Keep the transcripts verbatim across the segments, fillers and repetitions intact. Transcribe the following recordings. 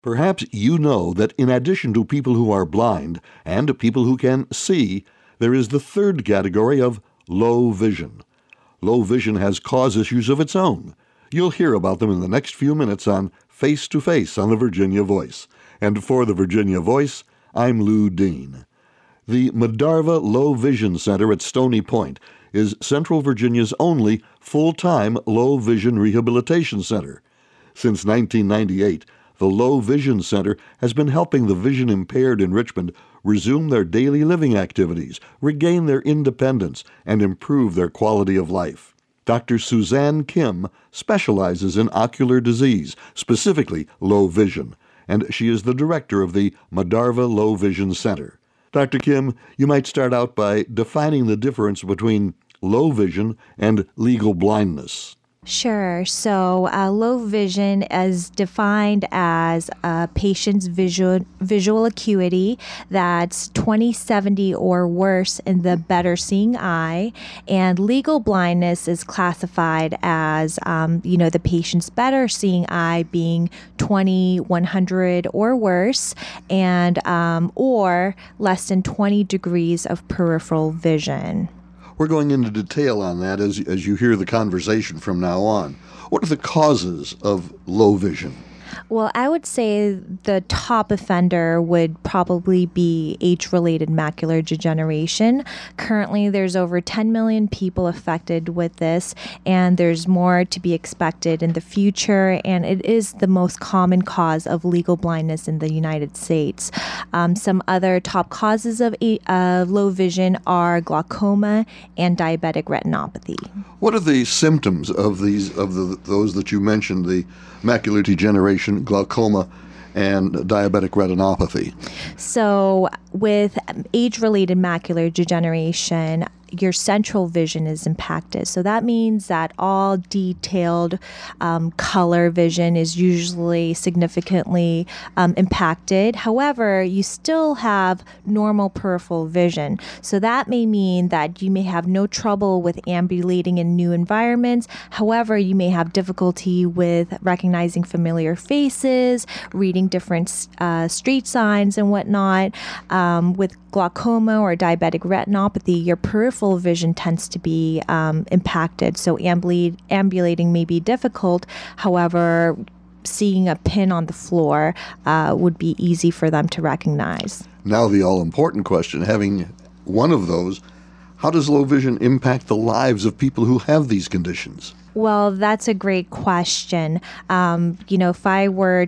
Perhaps you know that in addition to people who are blind and people who can see, there is the third category of low vision. Low vision has cause issues of its own. You'll hear about them in the next few minutes on Face to Face on the Virginia Voice. And for the Virginia Voice, I'm Lou Dean. The Madarva Low Vision Center at Stony Point is Central Virginia's only full-time low vision rehabilitation center. Since nineteen ninety-eight, the Low Vision Center has been helping the vision impaired in Richmond resume their daily living activities, regain their independence, and improve their quality of life. Doctor Suzanne Kim specializes in ocular disease, specifically low vision, and she is the director of the Madarva Low Vision Center. Doctor Kim, you might start out by defining the difference between low vision and legal blindness. Sure. So uh, low vision is defined as a patient's visual, visual acuity that's twenty seventy or worse in the better seeing eye. And legal blindness is classified as, um, you know, the patient's better seeing eye being twenty one hundred or worse, and um, or less than twenty degrees of peripheral vision. We're going into detail on that as, as you hear the conversation from now on. What are the causes of low vision? Well, I would say the top offender would probably be age-related macular degeneration. Currently, there's over ten million people affected with this, and there's more to be expected in the future, and it is the most common cause of legal blindness in the United States. Um, some other top causes of uh, low vision are glaucoma and diabetic retinopathy. What are the symptoms of these of the those that you mentioned, the macular degeneration, glaucoma, and diabetic retinopathy? So with age-related macular degeneration, your central vision is impacted. So that means that all detailed um, color vision is usually significantly um, impacted. However, you still have normal peripheral vision. So that may mean that you may have no trouble with ambulating in new environments. However, you may have difficulty with recognizing familiar faces, reading different uh, street signs and whatnot. Um, with glaucoma or diabetic retinopathy, your peripheral vision tends to be um, impacted. So ambul- ambulating may be difficult. However, seeing a pin on the floor uh, would be easy for them to recognize. Now the all-important question, having one of those, how does low vision impact the lives of people who have these conditions? Well, that's a great question. Um, you know, if I were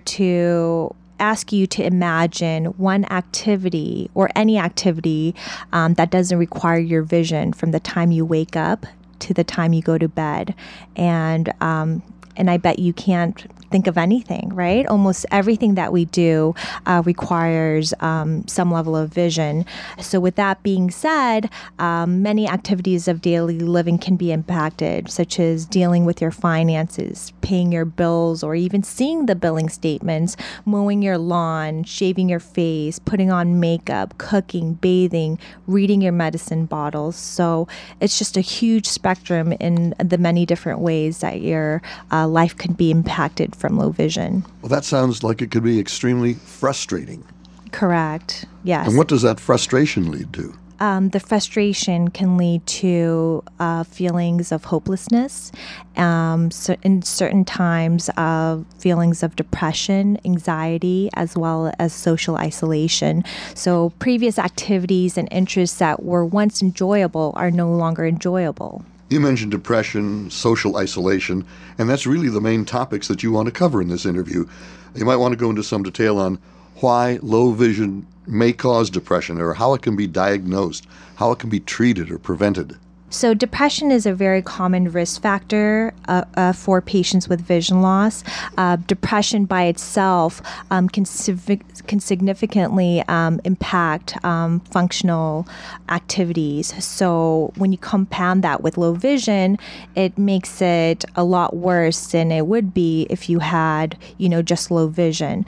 to ask you to imagine one activity or any activity um, that doesn't require your vision from the time you wake up to the time you go to bed. And um, and I bet you can't think of anything, right? Almost everything that we do uh, requires um, some level of vision. So with that being said, um, many activities of daily living can be impacted, such as dealing with your finances, paying your bills, or even seeing the billing statements, mowing your lawn, shaving your face, putting on makeup, cooking, bathing, reading your medicine bottles. So it's just a huge spectrum in the many different ways that your uh, life could be impacted from low vision. Well, that sounds like it could be extremely frustrating. Correct. Yes. And what does that frustration lead to? Um, the frustration can lead to uh, feelings of hopelessness, um, so in certain times of feelings of depression, anxiety, as well as social isolation. So previous activities and interests that were once enjoyable are no longer enjoyable. You mentioned depression, social isolation, and that's really the main topics that you want to cover in this interview. You might want to go into some detail on why low vision may cause depression, or how it can be diagnosed, how it can be treated or prevented. So depression is a very common risk factor uh, uh, for patients with vision loss. Uh, depression by itself um, can, civ- can significantly um, impact um, functional activities. So when you compound that with low vision, it makes it a lot worse than it would be if you had, you know, just low vision.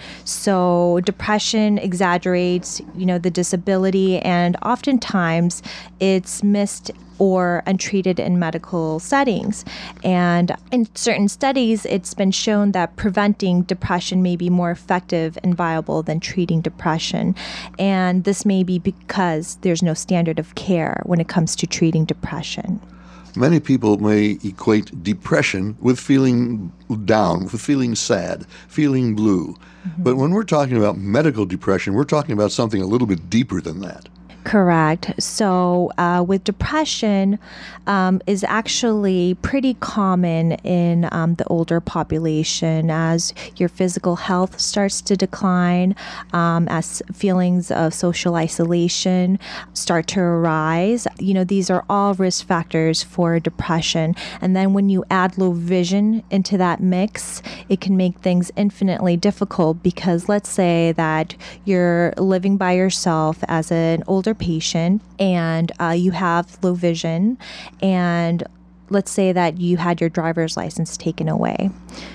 So depression exaggerates, you know, the disability, and oftentimes it's missed or untreated in medical settings. And in certain studies, it's been shown that preventing depression may be more effective and viable than treating depression. And this may be because there's no standard of care when it comes to treating depression. Many people may equate depression with feeling down, with feeling sad, feeling blue. Mm-hmm. But when we're talking about medical depression, we're talking about something a little bit deeper than that. Correct. So uh, with depression um, is actually pretty common in um, the older population as your physical health starts to decline, um, as feelings of social isolation start to arise. You know, these are all risk factors for depression. And then when you add low vision into that mix, it can make things infinitely difficult because let's say that you're living by yourself as an older patient and uh, you have low vision, and let's say that you had your driver's license taken away.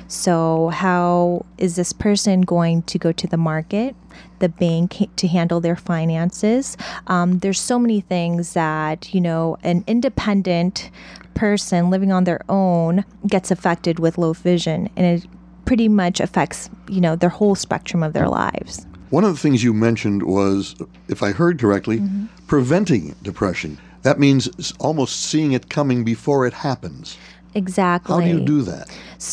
So how is this person going to go to the market, the bank, to handle their finances? Um, there's so many things that, you know, an independent person living on their own gets affected with low vision, and it pretty much affects, you know, their whole spectrum of their lives. One of the things you mentioned was, if I heard correctly, mm-hmm. preventing depression. That means almost seeing it coming before it happens. Exactly. How do you do that?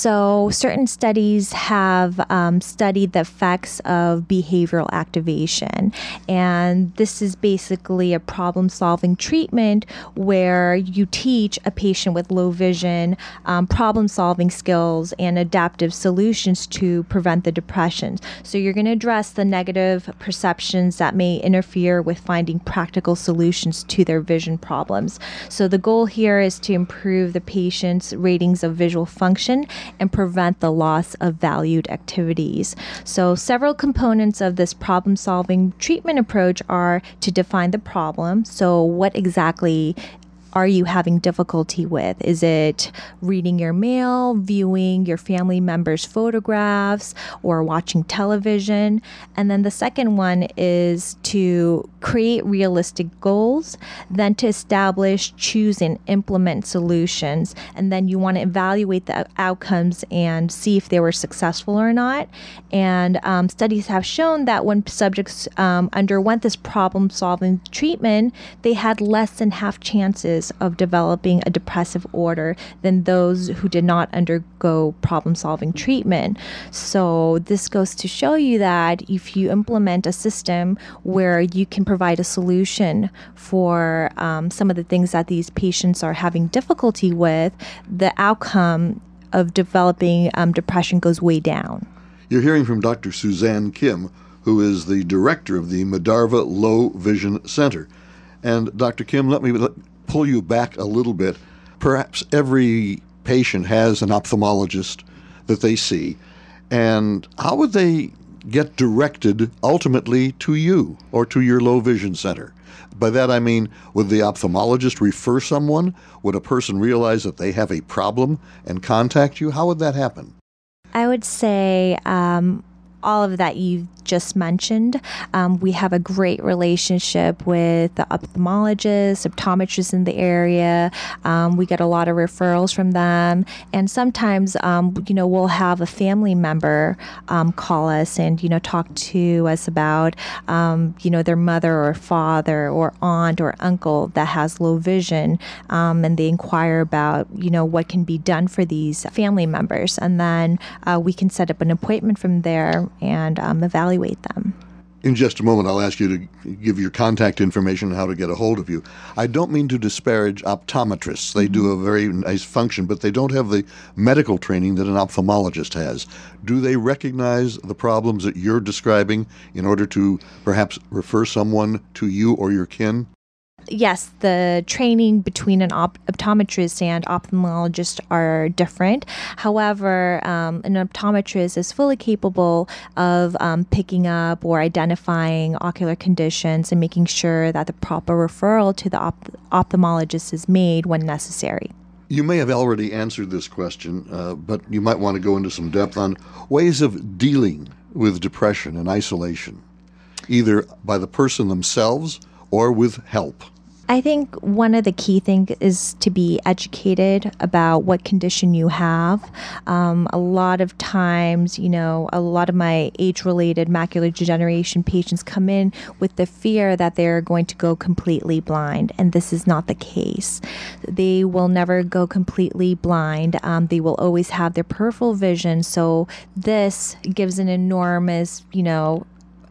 So certain studies have um, studied the effects of behavioral activation. And this is basically a problem-solving treatment where you teach a patient with low vision um, problem-solving skills and adaptive solutions to prevent the depression. So you're going to address the negative perceptions that may interfere with finding practical solutions to their vision problems. So the goal here is to improve the patient's ratings of visual function and prevent the loss of valued activities. So several components of this problem-solving treatment approach are to define the problem. So what exactly are you having difficulty with? Is it reading your mail, viewing your family members' photographs, or watching television? And then the second one is to create realistic goals, then to establish, choose, and implement solutions. And then you want to evaluate the outcomes and see if they were successful or not. And um, studies have shown that when subjects um, underwent this problem-solving treatment, they had less than half chances of developing a depressive order than those who did not undergo problem-solving treatment. So this goes to show you that if you implement a system where you can provide a solution for um, some of the things that these patients are having difficulty with, the outcome of developing um, depression goes way down. You're hearing from Doctor Suzanne Kim, who is the director of the Medarva Low Vision Center. And Doctor Kim, let me let, pull you back a little bit. Perhaps every patient has an ophthalmologist that they see. And how would they get directed ultimately to you or to your low vision center? By that I mean, would the ophthalmologist refer someone? Would a person realize that they have a problem and contact you? How would that happen? I would say um, all of that you've just mentioned. Um, we have a great relationship with the ophthalmologists, optometrists in the area. Um, we get a lot of referrals from them. And sometimes, um, you know, we'll have a family member um, call us and, you know, talk to us about, um, you know, their mother or father or aunt or uncle that has low vision. Um, and they inquire about, you know, what can be done for these family members. And then uh, we can set up an appointment from there and um, evaluate them. In just a moment, I'll ask you to give your contact information and how to get a hold of you. I don't mean to disparage optometrists. They mm-hmm. do a very nice function, but they don't have the medical training that an ophthalmologist has. Do they recognize the problems that you're describing in order to perhaps refer someone to you or your kin? Yes, the training between an op- optometrist and ophthalmologist are different. However, um, an optometrist is fully capable of um, picking up or identifying ocular conditions and making sure that the proper referral to the op- ophthalmologist is made when necessary. You may have already answered this question, uh, but you might want to go into some depth on ways of dealing with depression and isolation, either by the person themselves or with help. I think one of the key things is to be educated about what condition you have. Um, a lot of times, you know, a lot of my age-related macular degeneration patients come in with the fear that they're going to go completely blind, and this is not the case. They will never go completely blind. Um, they will always have their peripheral vision, so this gives an enormous, you know,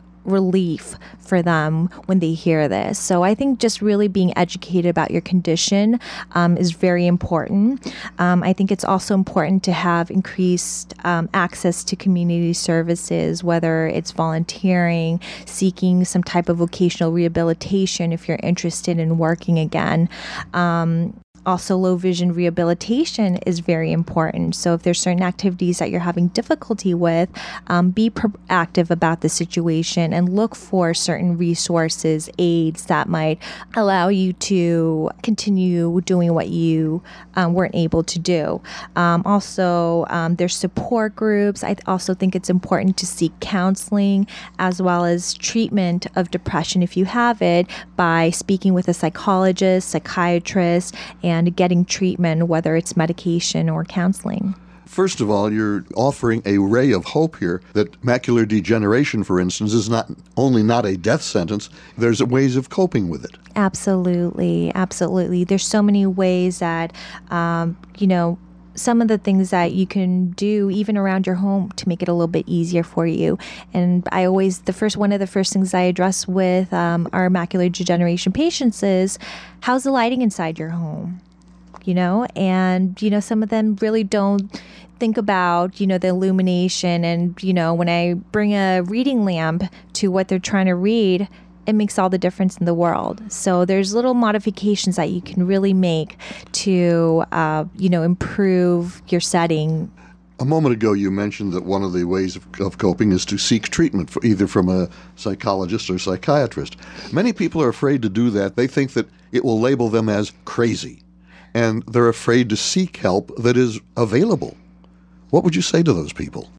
relief for them when they hear this. So I think just really being educated about your condition um, is very important. Um, I think it's also important to have increased um, access to community services, whether it's volunteering, seeking some type of vocational rehabilitation if you're interested in working again. Um, Also, low vision rehabilitation is very important. So if there's certain activities that you're having difficulty with, um, be proactive about the situation and look for certain resources, aids that might allow you to continue doing what you um, weren't able to do. Um, also, um, there's support groups. I also think it's important to seek counseling as well as treatment of depression if you have it by speaking with a psychologist, psychiatrist, and and getting treatment, whether it's medication or counseling. First of all, you're offering a ray of hope here that macular degeneration, for instance, is not only not a death sentence, there's ways of coping with it. Absolutely, absolutely. There's so many ways that, um, you know, some of the things that you can do even around your home to make it a little bit easier for you. And I always, the first, one of the first things I address with um, our macular degeneration patients is, how's the lighting inside your home? You know, and, you know, some of them really don't think about, you know, the illumination. And, you know, when I bring a reading lamp to what they're trying to read, it makes all the difference in the world. So there's little modifications that you can really make to, uh, you know, improve your setting. A moment ago, you mentioned that one of the ways of, of coping is to seek treatment, for either from a psychologist or psychiatrist. Many people are afraid to do that. They think that it will label them as crazy, and they're afraid to seek help that is available. What would you say to those people?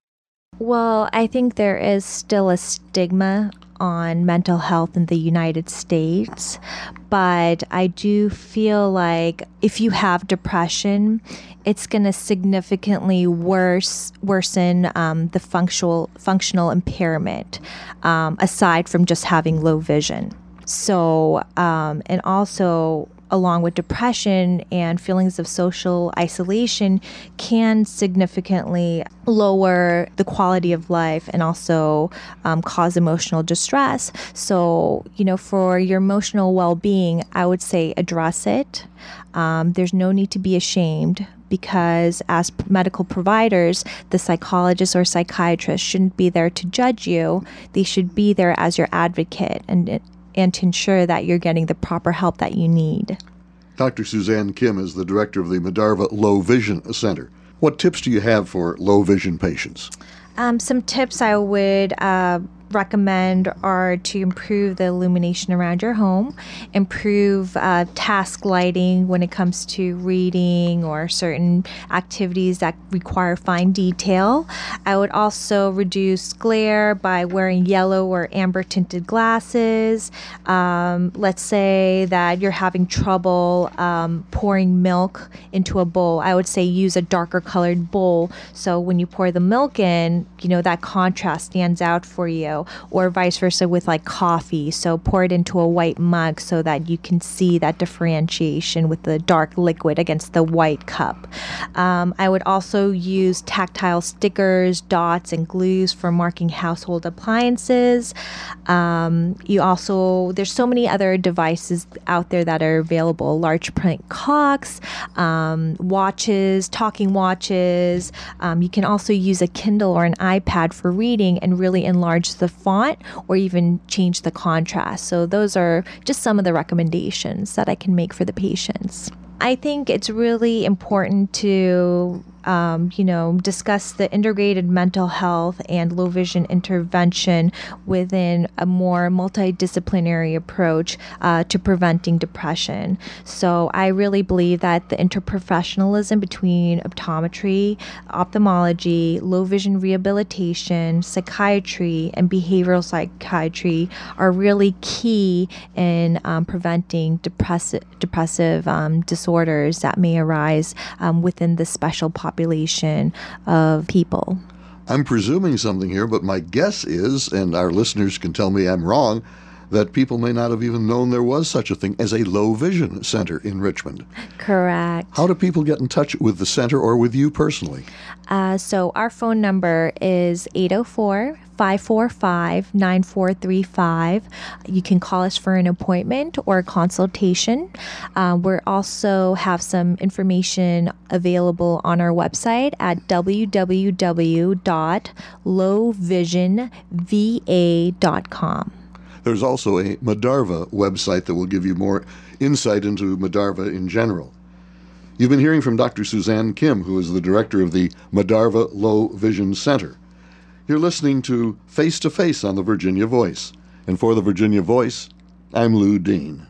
Well, I think there is still a stigma on mental health in the United States, but I do feel like if you have depression, it's going to significantly worse worsen um, the functional functional impairment, um, aside from just having low vision. So, um, and also, along with depression and feelings of social isolation, can significantly lower the quality of life and also um, cause emotional distress. So, you know, for your emotional well-being, I would say address it. Um, there's no need to be ashamed, because as medical providers, the psychologist or psychiatrist shouldn't be there to judge you. They should be there as your advocate and and to ensure that you're getting the proper help that you need. Doctor Suzanne Kim is the director of the Medarva Low Vision Center. What tips do you have for low vision patients? Um, some tips I would uh, recommend are to improve the illumination around your home, improve uh, task lighting when it comes to reading or certain activities that require fine detail. I would also reduce glare by wearing yellow or amber tinted glasses. Um, let's say that you're having trouble um, pouring milk into a bowl. I would say use a darker colored bowl, so when you pour the milk in, you know, that contrast stands out for you. Or vice versa with like coffee. So pour it into a white mug so that you can see that differentiation with the dark liquid against the white cup. Um, I would also use tactile stickers, dots, and glues for marking household appliances. Um, you also, there's so many other devices out there that are available. Large print clocks, um, watches, talking watches. Um, you can also use a Kindle or an iPad for reading and really enlarge the font or even change the contrast. So those are just some of the recommendations that I can make for the patients. I think it's really important to um, you know, discuss the integrated mental health and low vision intervention within a more multidisciplinary approach uh, to preventing depression. So I really believe that the interprofessionalism between optometry, ophthalmology, low vision rehabilitation, psychiatry, and behavioral psychiatry are really key in um, preventing depressive depressive um, disorders that may arise um, within the special population of people. I'm presuming something here, but my guess is, and our listeners can tell me I'm wrong, that people may not have even known there was such a thing as a low vision center in Richmond. Correct. How do people get in touch with the center or with you personally? Uh, so our phone number is eight oh four, five four five, nine four three five. You can call us for an appointment or a consultation. Uh, we also have some information available on our website at w w w dot low vision v a dot com. There's also a Medarva website that will give you more insight into Medarva in general. You've been hearing from Doctor Suzanne Kim, who is the director of the Medarva Low Vision Center. You're listening to Face to Face on the Virginia Voice. And for the Virginia Voice, I'm Lou Dean.